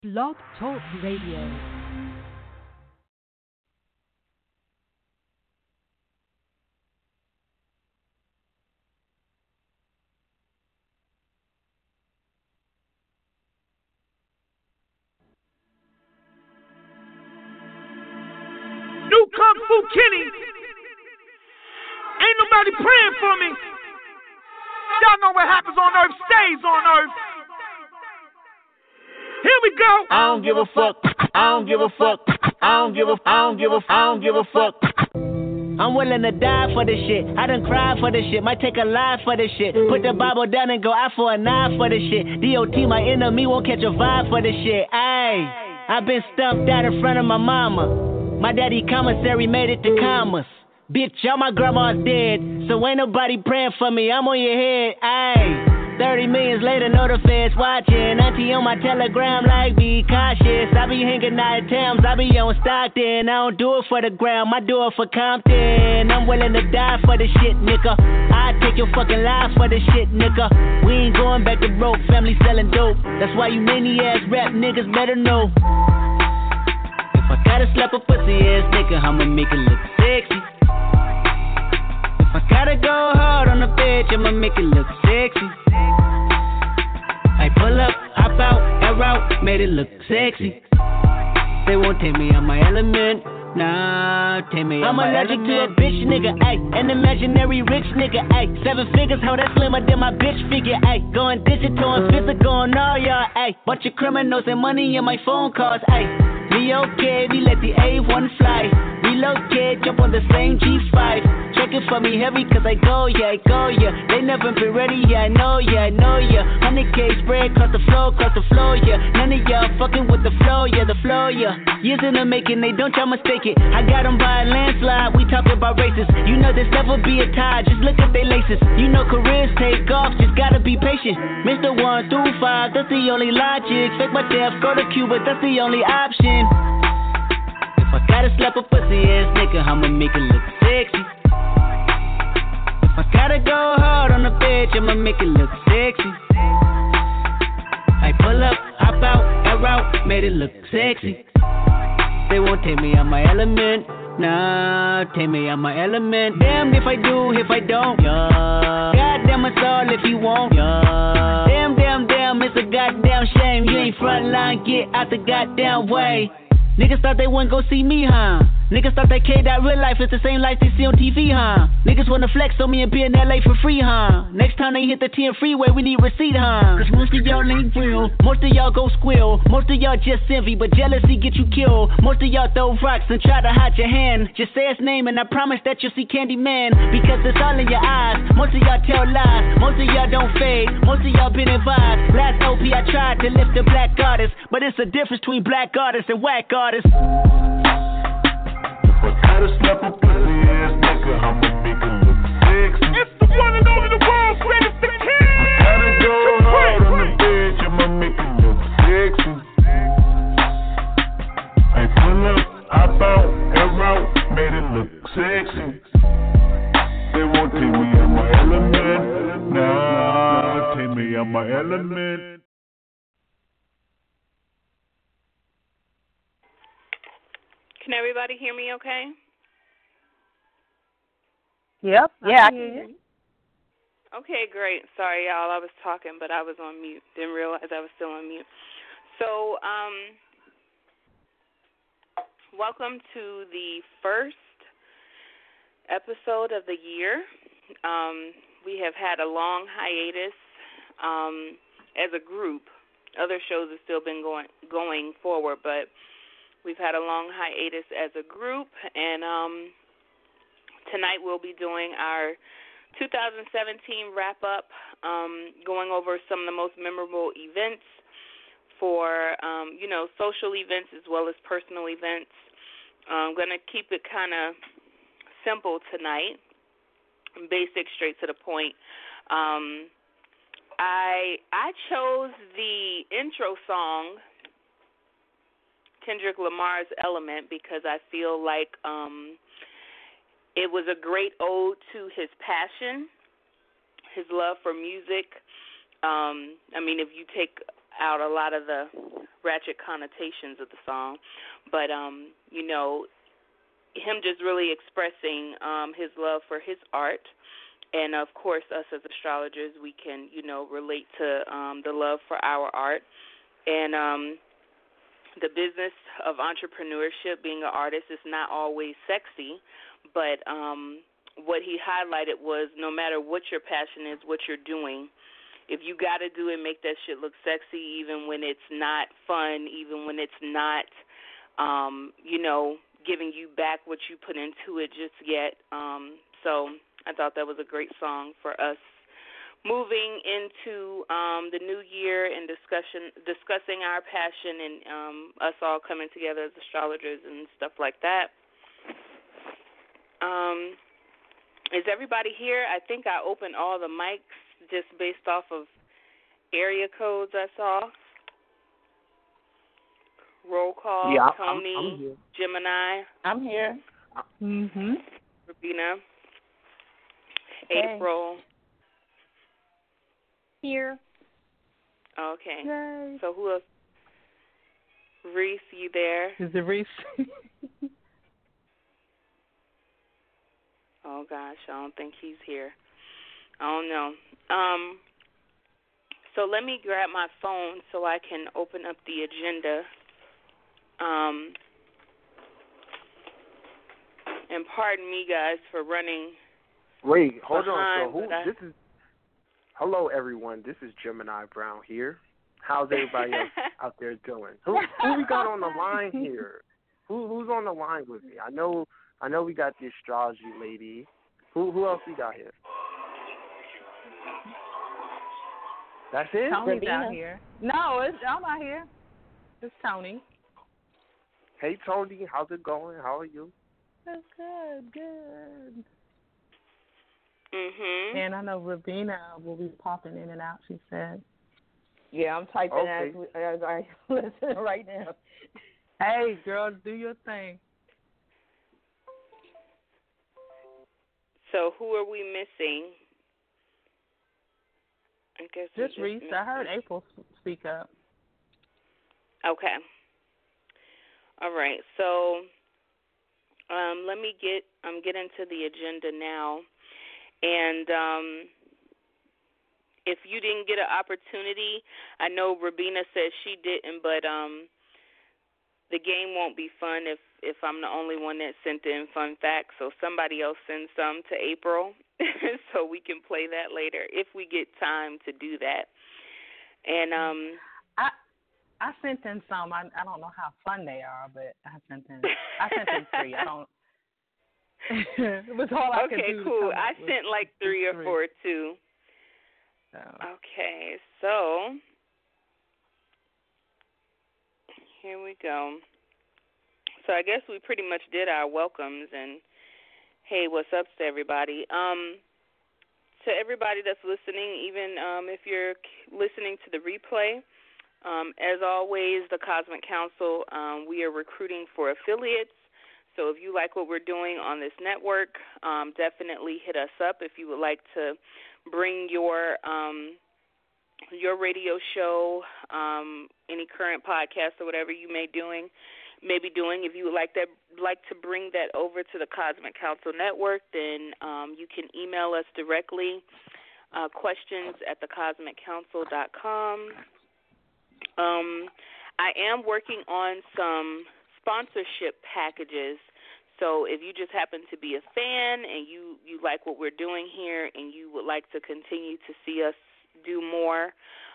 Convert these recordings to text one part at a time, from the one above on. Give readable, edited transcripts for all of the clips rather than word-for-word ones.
Blog Talk Radio. New Kung Fu Kenny. Ain't nobody praying for me. Y'all know what happens on earth stays on earth. Here we go. I don't give a fuck. I don't give a fuck. I don't give a fuck. I'm willing to die for this shit. I done cried for this shit. Might take a life for this shit. Put the Bible down and go out for a knife for this shit. DOT, my enemy, won't catch a vibe for this shit. Ayy, I been stumped out in front of my mama. My daddy commissary made it to commas. Bitch, all my grandma's dead, so ain't nobody praying for me. I'm on your head, ayy. 30 millions later, know the feds watching. Auntie on my telegram like, be cautious. I be hanging out at Thames, I be on Stockton. I don't do it for the gram, I do it for Compton. I'm willing to die for this shit, nigga. I take your fucking life for this shit, nigga. We ain't going back to broke, family selling dope. That's why you many ass rap niggas better know. If I gotta slap a pussy ass nigga, I'ma make it look sexy. If I gotta go hard on the bitch, I'ma make it look sexy. I pull up, hop out, that route, made it look sexy. They won't take me out my element, nah, take me out my element. I'm allergic to a bitch nigga, ayy, an imaginary rich nigga, ayy. 7 figures, how that slimmer than my bitch figure, ayy. Going digital and physical and all y'all, ayy. Bunch of criminals and money in my phone calls, ayy. We okay, we let the A1 fly. Relocate, jump on the same G5. Check it for me heavy, cause I go, yeah. They never been ready, yeah, I know, yeah. 100K spread across the floor, yeah. None of y'all fucking with the flow, yeah. Years in the making, they don't y'all mistake it. I got them by a landslide, we talking about races. You know there's never be a tie, just look at they laces. You know careers take off, just gotta be patient. Mr. 1 through 5, that's the only logic. Fake my death, go to Cuba, that's the only option. If I gotta slap a pussy ass nigga, I'ma make it look sexy. If I gotta go hard on the bitch, I'ma make it look sexy. I pull up, hop out, that route, made it look sexy. They won't take me out my element, nah, take me out my element. Damn if I do, if I don't, yeah. Goddamn it's all if you won't, yeah. Damn, it's a goddamn shame. You ain't frontline, get out the goddamn way. Niggas thought they wouldn't go see me, huh? Niggas thought that K that real life is the same life they see on TV, huh? Niggas wanna flex on me and be in LA for free, huh? Next time they hit the 10 freeway, we need receipt, huh? Cause most of y'all ain't real, most of y'all go squill. Most of y'all just envy, but jealousy get you killed. Most of y'all throw rocks and try to hide your hand. Just say his name and I promise that you'll see Candyman. Because it's all in your eyes, most of y'all tell lies. Most of y'all don't fade, most of y'all been advised. Last OP I tried to lift the black artist, but it's a difference between black artists and whack artists. If I gotta slap a pussy ass nigga, I'ma make it look sexy. It's the one and only, the world's greatest, the king. Gotta go hard on the bitch, I'ma make it look sexy. I pull up, hop out, that route, made it look sexy. They won't take me out my element, nah, take me out my element. Can everybody hear me okay? Yep. Yeah, I can hear you. Okay, great. Sorry, y'all. I was talking, but I was on mute. Didn't realize I was still on mute. So, welcome to the first episode of the year. We have had a long hiatus as a group. Other shows have still been going forward, but we've had a long hiatus as a group, and tonight we'll be doing our 2017 wrap-up, going over some of the most memorable events for, social events as well as personal events. I'm going to keep it kind of simple tonight, basic, straight to the point. I chose the intro song, Kendrick Lamar's Element, because I feel like it was a great ode to his passion, his love for music. If you take out a lot of the ratchet connotations of the song, but you know, him just really expressing his love for his art. And, of course, us as astrologers, we can, you know, relate to the love for our art. And the business of entrepreneurship, being an artist, is not always sexy. But what he highlighted was no matter what your passion is, what you're doing, if you got to do it, make that shit look sexy, even when it's not fun, even when it's not, you know, giving you back what you put into it just yet. So I thought that was a great song for us moving into the new year and discussing our passion and us all coming together as astrologers and stuff like that. Is everybody here? I think I opened all the mics just based off of area codes I saw. Roll call, yeah, Tony, I'm here. Gemini. I'm here. Rabina. Hey. April. Here. Okay. Yay. So who else? Reese, you there? Is it Reese? Oh, gosh, I don't think he's here. I don't know. So let me grab my phone so I can open up the agenda. And pardon me, guys, for running. Wait, hold on. behind, So this is? Hello, everyone. This is Gemini Brown here. How's everybody else out there doing? Who we got on the line here? Who's on the line with me? I know we got the astrology lady. Who else we got here? That's it? Tony's out here. No, I'm out here. It's Tony. Hey, Tony. How's it going? How are you? That's good. Mhm. And I know Rabina will be popping in and out, she said. Yeah, I'm typing Okay. as I listen right now. Hey, girl, do your thing. So who are we missing? I guess Just Reese. I heard April speak up. Okay. All right. So let me get into the agenda now. And if you didn't get an opportunity, I know Rabina said she didn't, but the game won't be fun if I'm the only one that sent in fun facts. So somebody else send some to April so we can play that later if we get time to do that. And I sent in some. I don't know how fun they are, but I sent in 3. I don't. It was all I could do. Okay, cool. I sent like 3 or 4 too. So. Okay, so here we go. So I guess we pretty much did our welcomes and hey, what's up to everybody? To everybody that's listening, even if you're listening to the replay, as always, the Cosmic Council, we are recruiting for affiliates. So if you like what we're doing on this network, definitely hit us up if you would like to bring your radio show, any current podcast or whatever you may be doing. If you would like to bring that over to the Cosmic Council Network, then you can email us directly, questions at thecosmiccouncil.com. I am working on some sponsorship packages. So if you just happen to be a fan and you like what we're doing here and you would like to continue to see us do more,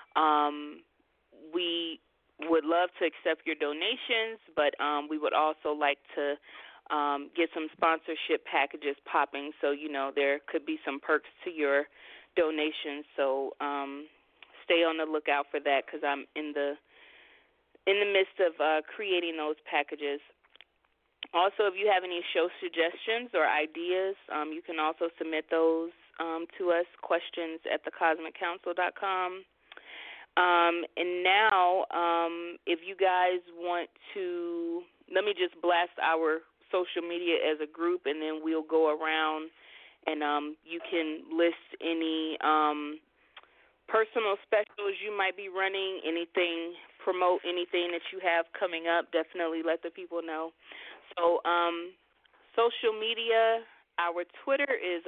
we would love to accept your donations, but we would also like to get some sponsorship packages popping. So, there could be some perks to your donations. So stay on the lookout for that because I'm in the midst of creating those packages. Also, if you have any show suggestions or ideas, you can also submit those to us, questions at thecosmiccouncil.com. And now, if you guys want to, let me just blast our social media as a group, and then we'll go around and you can list any personal specials you might be running, anything promote anything that you have coming up, definitely let the people know. So social media, our Twitter is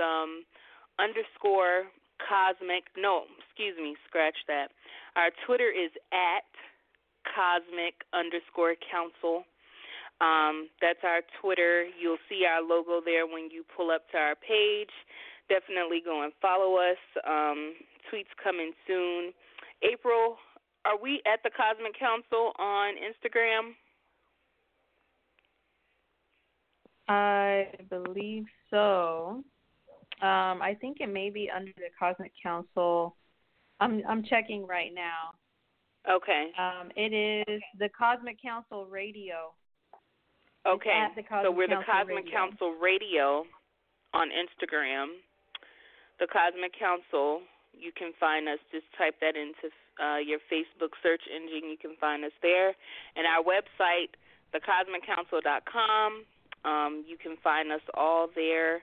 _ cosmic. No, excuse me, scratch that. Our Twitter is at @cosmic_council. That's our Twitter. You'll see our logo there when you pull up to our page. Definitely go and follow us. Tweets coming soon. April, are we at the Cosmic Council on Instagram? I believe so. I think it may be under the Cosmic Council. I'm checking right now. Okay. It is the Cosmic Council Radio. Okay. So we're the Cosmic Radio. Council Radio on Instagram. The Cosmic Council, you can find us. Just type that into your Facebook search engine. You can find us there. And our website, thecosmiccouncil.com. You can find us all there.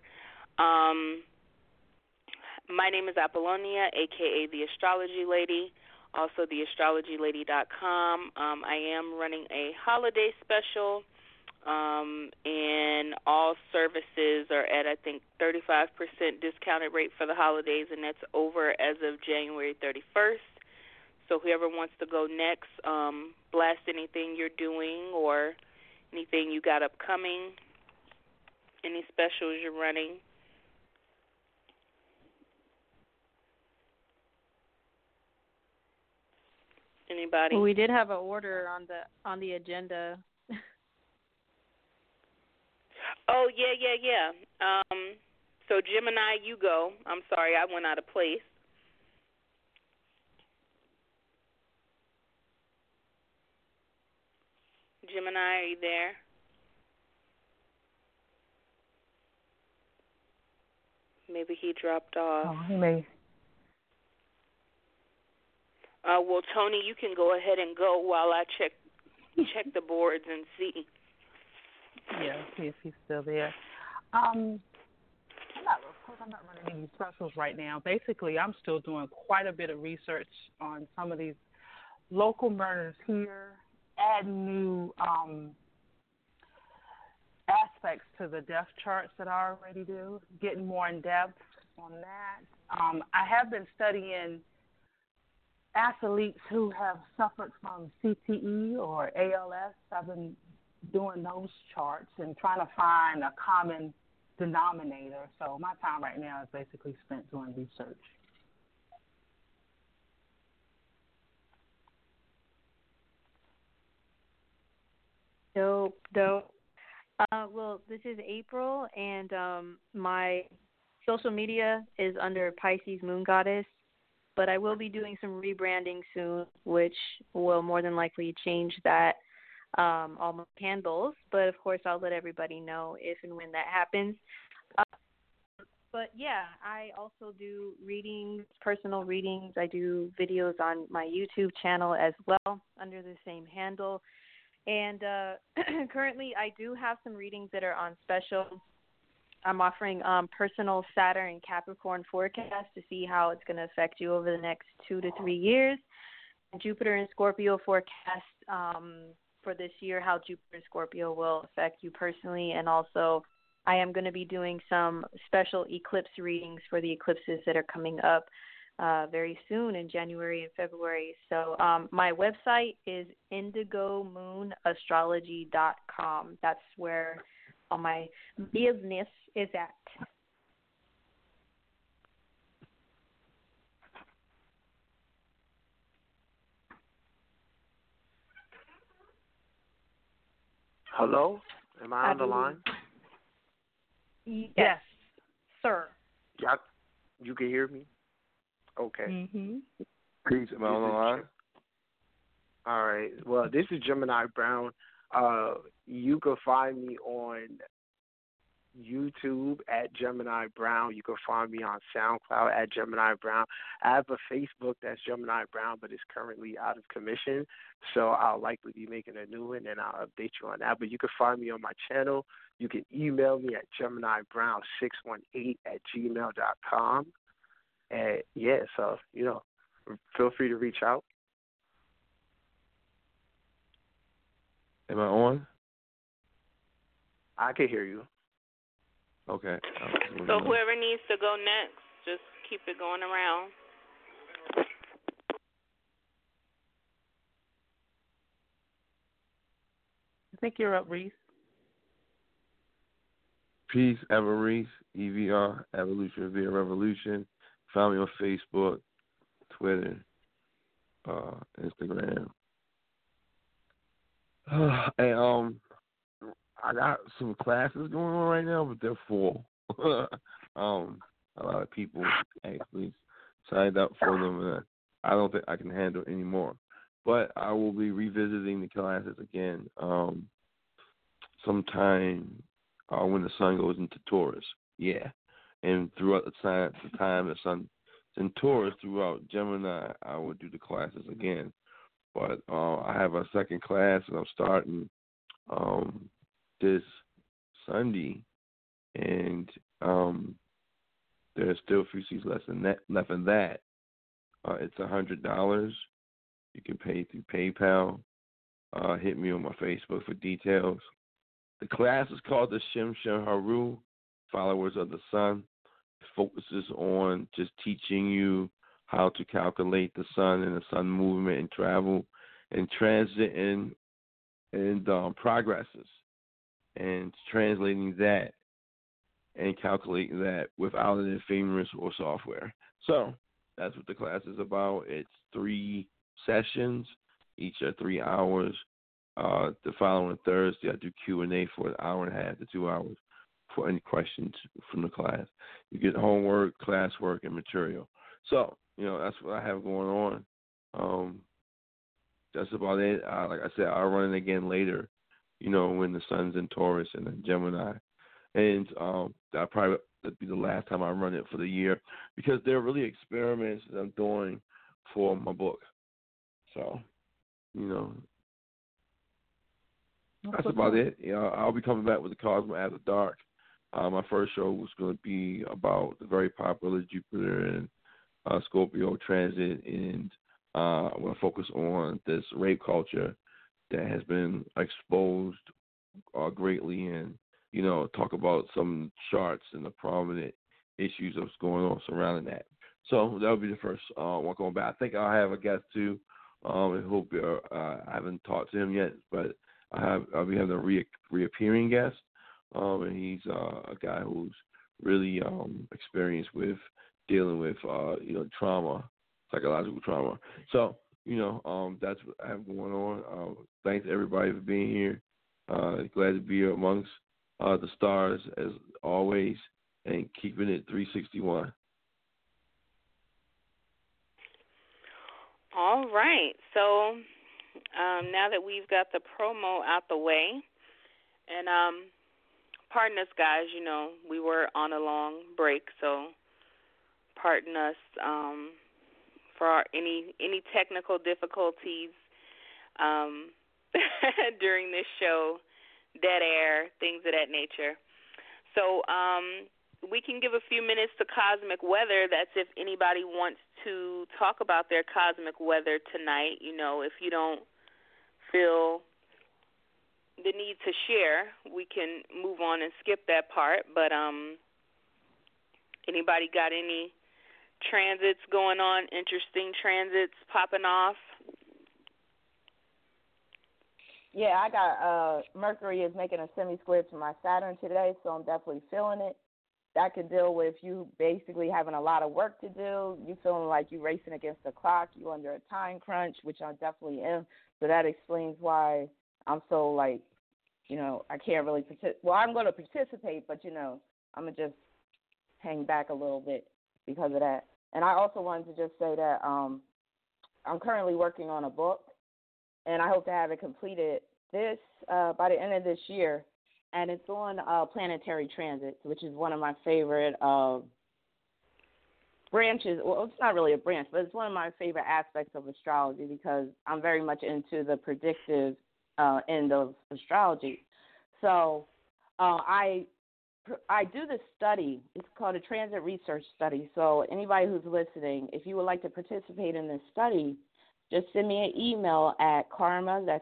My name is Apollonia, a.k.a. The Astrology Lady, also theastrologylady.com. I am running a holiday special, and all services are at, I think, 35% discounted rate for the holidays, and that's over as of January 31st. So whoever wants to go next, blast anything you're doing or anything you got upcoming, any specials you're running. Anybody? Well, we did have an order on the agenda. Oh, yeah. So Gemini, you go. I'm sorry, I went out of place. Gemini, are you there? Maybe he dropped off. Oh, he may. Well, Tony, you can go ahead and go while I check the boards and see. Yeah, see if he's still there. I'm not running any specials right now. Basically, I'm still doing quite a bit of research on some of these local murders here, adding new aspects to the death charts that I already do, getting more in depth on that. I have been studying athletes who have suffered from CTE or ALS. I've been doing those charts and trying to find a common denominator. So my time right now is basically spent doing research. Dope. Well, this is April, and my social media is under Pisces Moon Goddess, but I will be doing some rebranding soon, which will more than likely change that, all my handles. But, of course, I'll let everybody know if and when that happens. But, yeah, I also do readings, personal readings. I do videos on my YouTube channel as well under the same handle. And currently I do have some readings that are on special. I'm offering personal Saturn and Capricorn forecast to see how it's going to affect you over the next 2 to 3 years. And Jupiter and Scorpio forecast for this year, how Jupiter and Scorpio will affect you personally. And also I am going to be doing some special eclipse readings for the eclipses that are coming up very soon in January and February. So my website is indigomoonastrology.com. That's where all my business is at. Hello? Am I on the line? Yes, sir. Yeah, you can hear me? Okay. Mm-hmm. Peace. Am I on the line? All right. Well, this is Gemini Brown. You can find me on YouTube at Gemini Brown. You can find me on SoundCloud at Gemini Brown. I have a Facebook that's Gemini Brown, but it's currently out of commission, so I'll likely be making a new one, and I'll update you on that. But you can find me on my channel. You can email me at GeminiBrown618@gmail.com. And, yeah, so, feel free to reach out. Am I on? I can hear you. Okay. So whoever needs to go next, just keep it going around. I think you're up, Reese. Peace, Everreese, EVR, Evolution via Revolution. Find me on Facebook, Twitter, Instagram. And I got some classes going on right now, but they're full. A lot of people actually signed up for them, and I don't think I can handle any more. But I will be revisiting the classes again sometime when the sun goes into Taurus. Yeah. And throughout the time the sun's in Taurus, throughout Gemini, I will do the classes again. But I have a second class that I'm starting this Sunday, and there's still a few seats left in that. It's $100. You can pay through PayPal. Hit me on my Facebook for details. The class is called the Shimshon Haru, Followers of the Sun. It focuses on just teaching you how to calculate the sun and the sun movement and travel and transit and progresses, and translating that and calculating that without an ephemeris or software. So that's what the class is about. It's 3 sessions, each are 3 hours. The following Thursday, I do Q&A for an hour and a half to 2 hours for any questions from the class. You get homework, classwork, and material. So, that's what I have going on. That's about it. Like I said, I'll run it again later, when the sun's in Taurus and then Gemini. And that'll probably be the last time I run it for the year, because they're really experiments that I'm doing for my book. So, that's about it. I'll be coming back with the Cosmo After Dark. My first show was going to be about the very popular Jupiter and Scorpio transit, and I want to focus on this rape culture that has been exposed greatly, and talk about some charts and the prominent issues that's going on surrounding that. So that'll be the first one going back. I think I'll have a guest too. I hope I haven't talked to him yet, but I'll be having a reappearing guest, and he's a guy who's really experienced with dealing with trauma, psychological trauma. So that's what I have going on. Thanks to everybody for being here. Glad to be amongst the stars as always, and keeping it 361. All right. So now that we've got the promo out the way, and pardon us, guys, we were on a long break, so pardon us for any technical difficulties during this show, dead air, things of that nature. So we can give a few minutes to cosmic weather. That's if anybody wants to talk about their cosmic weather tonight. If you don't feel the need to share, we can move on and skip that part. But anybody got any transits going on, interesting transits popping off? Yeah, I got Mercury is making a semi-square to my Saturn today, so I'm definitely feeling it. That could deal with you basically having a lot of work to do. You feeling like you're racing against the clock. You under a time crunch, which I definitely am. So that explains why I'm so I can't really participate. Well, I'm going to participate, but, I'm going to just hang back a little bit because of that. And I also wanted to just say that I'm currently working on a book, and I hope to have it completed by the end of this year. And it's on planetary transits, which is one of my favorite branches. Well, it's not really a branch, but it's one of my favorite aspects of astrology, because I'm very much into the predictive end of astrology. So I do this study. It's called a transit research study. So anybody who's listening, if you would like to participate in this study, just send me an email at karma, that's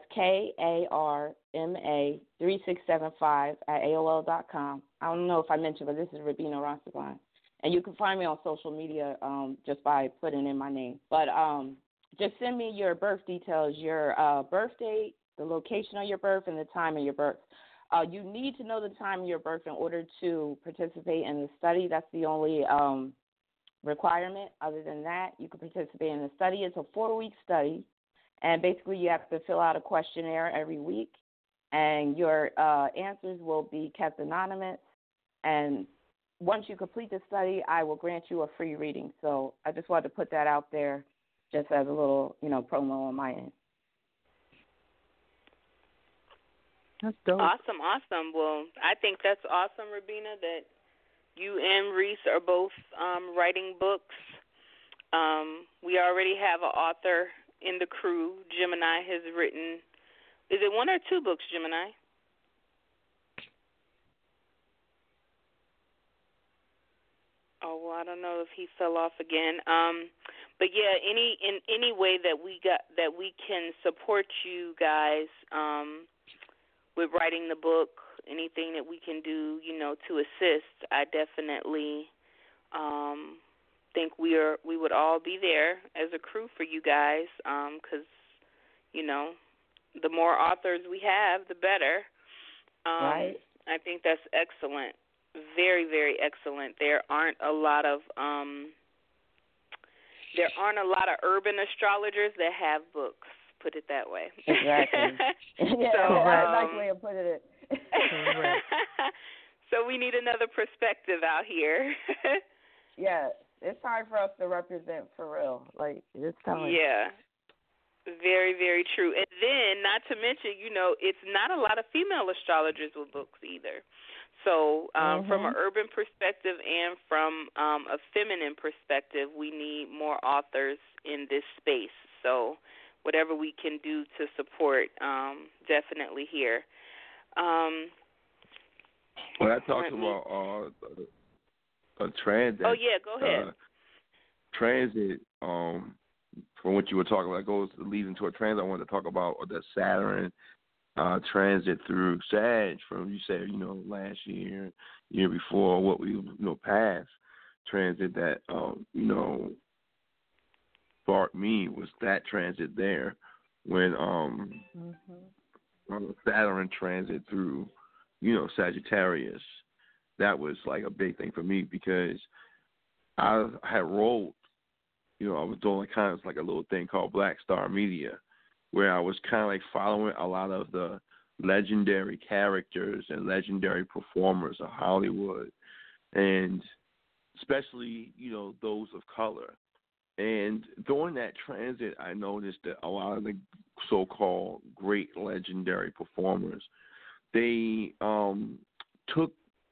KARMA 3675 at AOL.com. I don't know if I mentioned, but this is Rabina Rastafan. And you can find me on social media just by putting in my name. But just send me your birth details, your birth date, the location of your birth, and the time of your birth. You need to know the time of your birth in order to participate in the study. That's the only requirement. Other than that, you can participate in the study. It's a 4-week study, and basically you have to fill out a questionnaire every week, and your answers will be kept anonymous. And once you complete the study, I will grant you a free reading. So I just wanted to put that out there just as a little, promo on my end. That's dope. Awesome. Well, I think that's awesome, Rabina, that you and Reese are both writing books. We already have an author in the crew. Gemini has written, is it 1 or 2 books, Gemini? Oh, well, I don't know if he fell off again. But yeah, in any way that we can support you guys with writing the book, anything that we can do, to assist, I definitely think we would all be there as a crew for you guys, because the more authors we have, the better. Right. I think that's excellent. Very, very excellent. There aren't a lot of urban astrologers that have books. Put it that way. Exactly. Yeah, so, that's a nice way of putting it. So we need another perspective out here. Yeah, it's time for us to represent for real. Like, it's time. Yeah. Very, very true. And then, not to mention, it's not a lot of female astrologers with books either. So from an urban perspective and from a feminine perspective, we need more authors in this space. So whatever we can do to support, definitely here. When I talked about a transit. Oh, yeah, go ahead. Transit, from what you were talking about, leads into a transit. I wanted to talk about the Saturn transit through Sag from, you said, last year before, what we, passed transit that, sparked me was that transit there when Saturn transit through, Sagittarius. That was like a big thing for me because I had wrote, I was doing kind of like a little thing called Black Star Media, where I was kind of like following a lot of the legendary characters and legendary performers of Hollywood, and especially, those of color. And during that transit, I noticed that a lot of the so-called great legendary performers, they took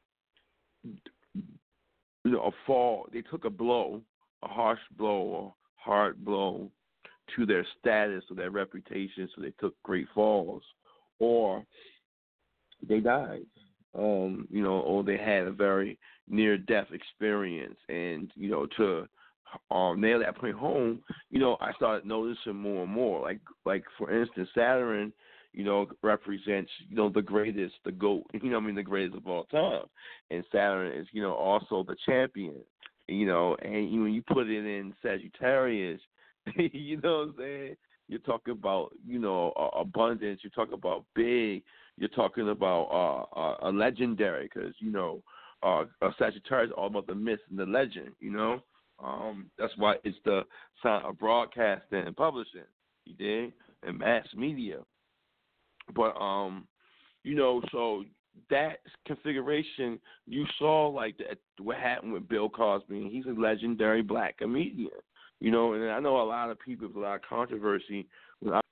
a fall. They took a blow, a harsh blow, a hard blow to their status or their reputation, so they took great falls, or they died, or they had a very near-death experience. And, to nail that point home, I started noticing more and more. Like for instance, Saturn, represents, the greatest, the GOAT, the greatest of all time. And Saturn is, also the champion, and when you put it in Sagittarius, you know what I'm saying? You're talking about, abundance. You're talking about big. You're talking about a legendary, because, a Sagittarius is all about the myth and the legend, That's why it's the sign of broadcasting and publishing, you dig, and mass media. But, so that configuration, you saw like what happened with Bill Cosby. He's a legendary black comedian, and I know a lot of people, there's a lot of controversy when I